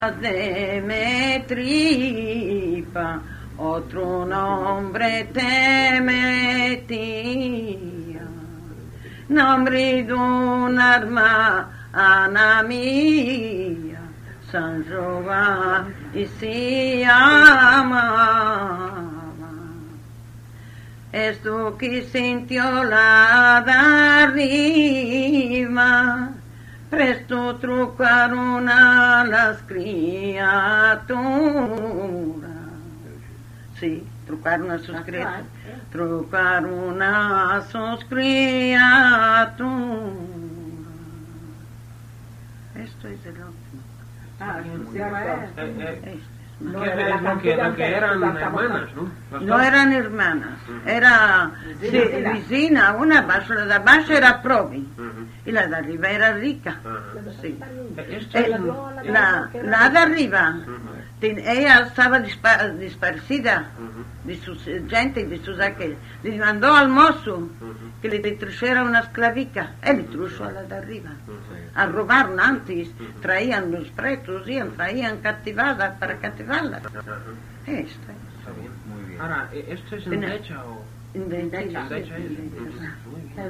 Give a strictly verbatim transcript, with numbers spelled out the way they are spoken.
de me tripa, otro nombre te metía, nombre de una hermana mía, San Giovanni y se llamaba. Esto que sintió la de arriba, presto trucaron a las criaturas. Sí, trucaron a sus criaturas. Trucaron a sus criaturas. Esto es el último. Ah, Este. No que, era la lo que, lo que eran hermanas, ¿no? Las No dos. eran hermanas, era sí, Vicina. vicina, una bajo, la de abajo era probi Ujú. y la de arriba era rica. Ajá. Sí. Esto Eh, es un- la, la de arriba, Ujú. ten- ella estaba dispa- disparecida Ujú. de su gente y de sus aquellos. Le mandó al mozo Ujú. que le trujera una esclavica. Él le trujo a la de arriba. Ujú. A robaron antes, traían los pretos, iban, traían captivadas para captivarlas. Ajá. Esto es. Está bien. Muy bien. Ahora, ¿esto es en Tiene- Decha o...? En de- En Decha es. en de- Muy bien.